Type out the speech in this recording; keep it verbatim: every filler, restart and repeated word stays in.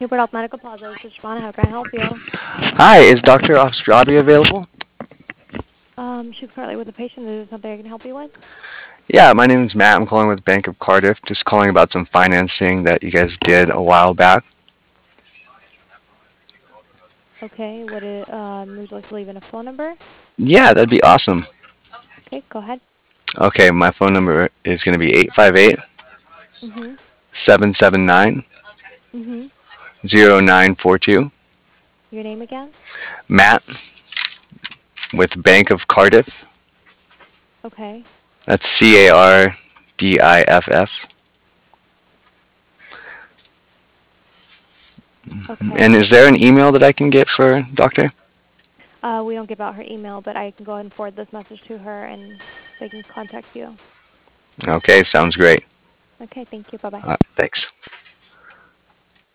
Newport Health Medical Plaza. This is Shimana. How can I help you? Hi, is Doctor Ostrabi available? Um, she's currently with a patient. Is there something I can help you with? Yeah, my name is Matt. I'm calling with Bank of Cardiff. Just calling about some financing that you guys did a while back. Okay. What is, um, would you like to leave in a phone number? Yeah, that'd be awesome. Okay, go ahead. Okay, my phone number is going to be eight five eight, Mhm. seven seven nine, Mhm. zero nine four two. Your name again? Matt with Bank of Cardiff. Okay. That's C A R D I F F. And Okay. is there an email that I can get for Doctor? Uh, we don't give out her email, but I can go ahead and forward this message to her, and they can contact you. Okay, sounds great. Okay. Thank you. Bye bye. Uh, thanks.